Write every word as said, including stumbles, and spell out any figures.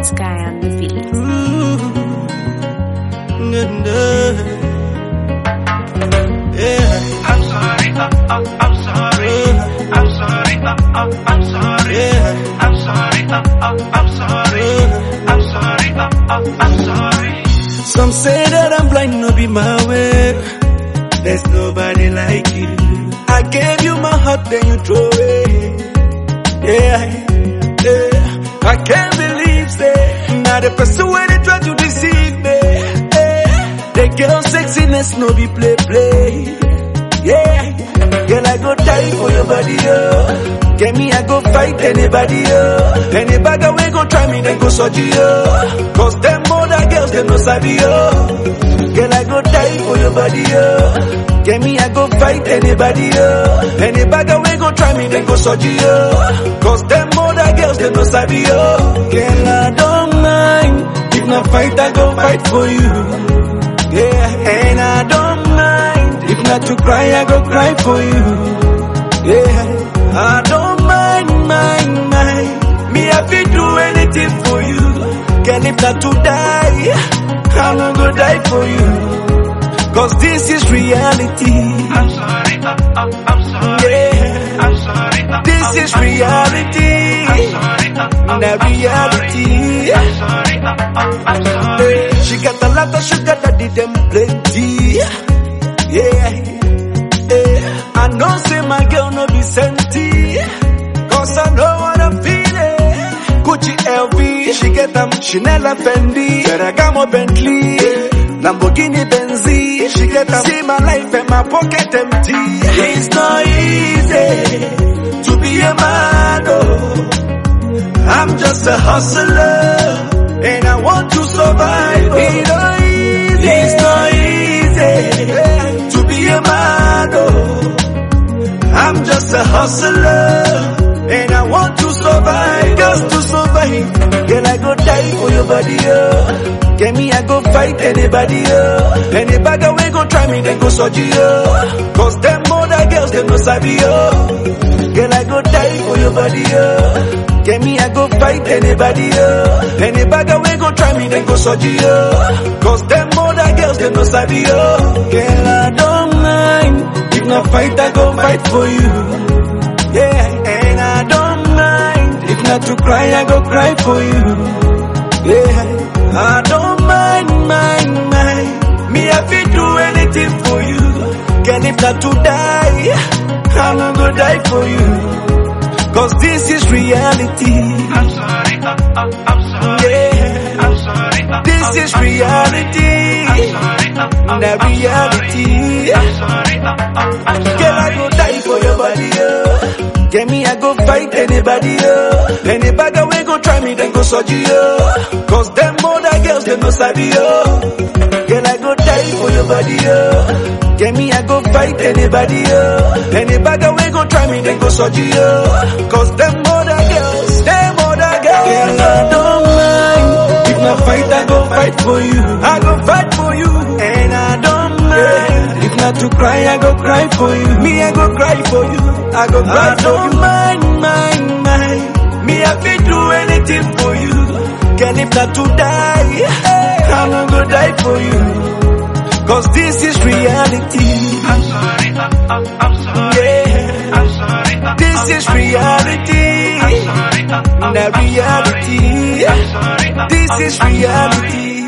Sky on the beat. Ooh, no, yeah. I'm sorry, uh, uh, I'm sorry. I'm sorry, uh, uh, I'm sorry. Yeah. I'm sorry, uh, uh, I'm sorry. I'm sorry, uh, uh, I'm sorry. Some say that I'm blind, no be my way. There's nobody like you. I gave you my heart, then you throw it. Yeah, yeah. I can't believe that. Now the person where they try to deceive me. Yeah. The girl sexiness no be play play. Yeah, girl I go die for your body, oh. Get me, I go fight anybody, oh. Anybody we go try me, then go surgery, oh. Cause them other girls, them no sabi, oh. Girl I go die for your body, oh. Get me, I go fight anybody, oh. Anybody we go try me, then go surgery, oh. Cause them other girls, them no sabi, oh. Girl I don't mind. If not fight, I go fight for you. Yeah, and I don't mind. If not to cry, I go cry for you. Yeah. I don't mind, mind, mind. Me, I feel do anything for you. Girl, if not to die, I'm not gonna die for you. Cause this is reality. I'm sorry, uh, uh, I'm sorry. Yeah. I'm sorry, uh, This is reality. I'm sorry, uh, uh, Not reality. I'm sorry, uh, uh, I'm sorry. Hey, she got a lot of sugar that did them plenty. Yeah. Yeah. I know say my girl no be senti. Cause I know what I'm feeling. Gucci L V, she get them Chanel and Fendi. Ferragamo Bentley, Lamborghini Benzi. She get them see my life and my pocket empty. It's not easy to be a man, oh. I'm just a hustler and I want to survive, oh. It's not easy, it's not easy to be a man, oh. I'm just a hustler and I want to survive, just to survive. Girl, I go die for your body, oh. Get me, I go fight anybody, oh. Anybody we go try me, then go surgery, oh. Cause them other girls, them no sabi, oh. Girl, I go die for your body, oh. Get me, I go fight anybody, oh. Anybody we go try me, then go surgery, oh. Cause them other girls, them no sabi, oh. Girl, I don't mind. If not fight, I go fight for you. Yeah, and I don't mind. If not to cry, I go cry for you. Yeah, I don't mind, mind, mind. Me, I feel do anything for you. Girl, if not to die, I'm not gonna die for you. Cause this is reality. I'm sorry, uh, uh, I'm sorry. Yeah, I'm sorry, uh, this is uh, reality. I'm sorry, uh, uh, Not I'm reality. I'm sorry, uh, uh, I'm sorry. Girl, I go die for your body, oh. Get me, I go fight anybody, oh. Anybody we go try me, then go surgery, oh. Cause them other girls, them no sabi, oh. Girl, I go die for your body, oh. Get me, I go fight anybody, oh. Anybody we go try me, then go surgery, oh. Cause them other girls, them other girls. Girl, I don't mind. If not fight, I go fight for you. I go fight for you. And I don't mind. If not to cry, I go cry for you. Me, I go cry for you. I go cry I for don't you. Mind, mind, mind. Me, I feel do anything for you. Girl, if not to die, I'm not gonna die for you. Cause this is reality. I'm sorry, uh, uh, I'm sorry. Yeah, I'm sorry, uh, this is reality. I'm sorry, uh, uh, Not reality. I'm sorry, uh, This is reality.